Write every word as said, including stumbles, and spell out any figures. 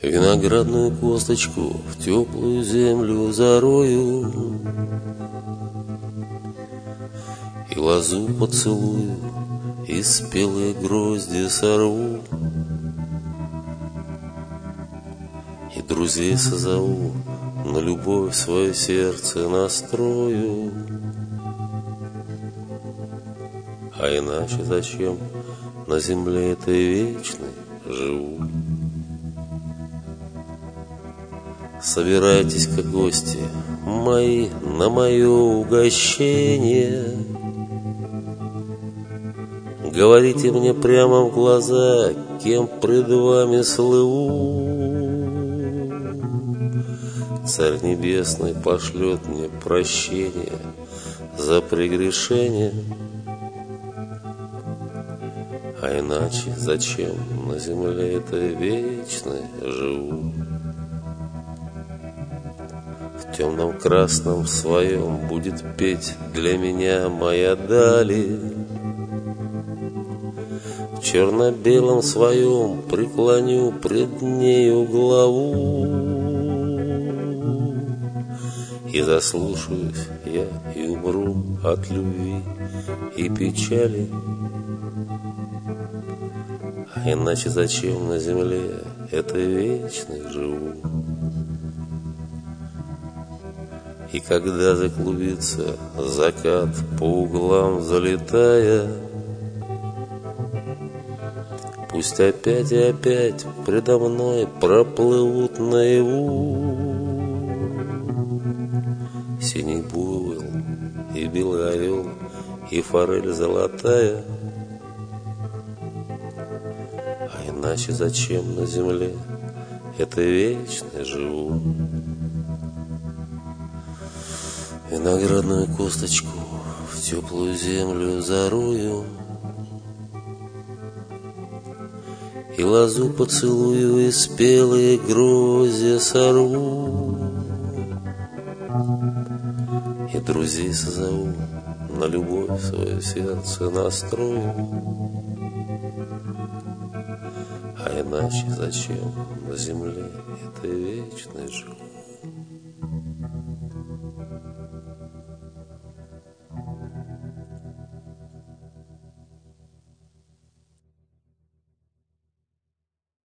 Виноградную косточку в теплую землю зарою и лозу поцелую, и спелые грозди сорву, и друзей созову, на любовь свое сердце настрою. А иначе зачем на земле этой вечной живу? Собирайтесь-ка, гости мои, на мое угощение. Говорите мне прямо в глаза, кем пред вами слыву. Царь Небесный пошлет мне прощение за прегрешение. А иначе зачем на земле этой вечной живу? В темном красном своем будет петь для меня моя дали, в черно-белом своем преклоню пред нею главу, и заслушаюсь я и умру от любви и печали. А иначе зачем на земле этой вечной живу? И когда заклубится закат по углам залетая, пусть опять и опять предо мной проплывут наяву синий буйвол и белый орел и форель золотая. А иначе зачем на земле этой вечной живу? Виноградную косточку в теплую землю зарою и лозу поцелую, и спелые грозди сорву, и друзей созову, на любовь свое сердце настрою. А иначе зачем на земле этой вечной живу?